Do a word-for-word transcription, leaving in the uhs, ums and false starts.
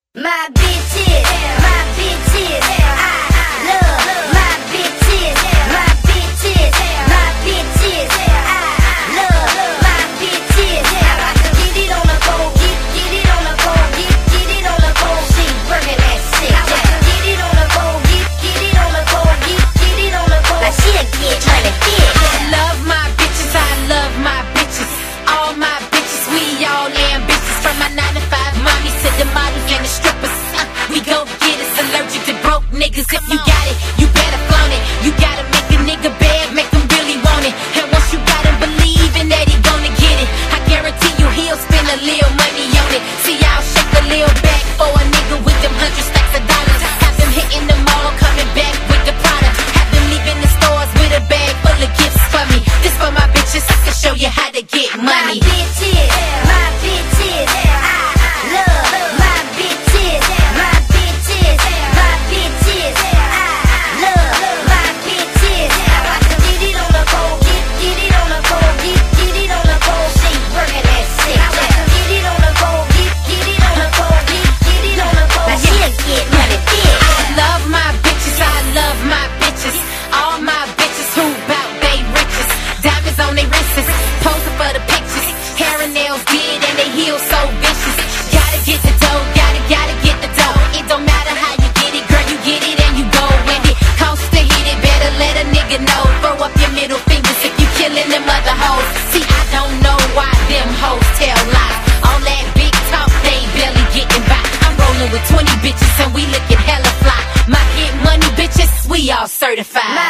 My bitches, my bitches, I love my bitches, my bitches, my bitches, I love my bitches. I like to get it on the go, get get it on the go, get get it on the go. She working that shit. I like to get it on the go, get get it on the go, get get it on the go. Like she'll get trying to fit. I love my bitches, I love my bitches, all my bitches, we all ambitious. From my nine to five mommies to the models and the strippers. Uh, we gon' get it, allergic to broke niggas. If you got it, you better flaunt it. You gotta make a nigga bad, make him really want it. And once you got him believing that he gonna get it, I guarantee you he'll spend a little money on it. See, I'll shake a little back for a nigga with them hundred stacks of dollars. Have them hitting the mall, coming back with the product. Have them leaving the stores with a bag full of gifts for me. This for my bitches, I can show you how to get money. My bitches, my bitches, I love my bitches, my bitches, my bitches, I love my bitches. I like to get it on the go, get get it on the go, get get it on the go. She working that shit. I like to get it on the go, get get it on the go, get get it on the go. Now she'll get money big. I love my bitches, I love my bitches, all my bitches who bout they riches. Diamonds on they wrists, posing for the pictures. Hair and nails did and they heels so vicious. Gotta get the dough, gotta, gotta get the dough. It don't matter how you get it, girl, you get it and you go with it. Cost to hit it, better let a nigga know. Throw up your middle fingers if you killing them other hoes. See, I don't know why them hoes tell lies. All that big talk, they barely getting by. I'm rolling with twenty bitches and we looking hella fly. My get money bitches, we all certified. My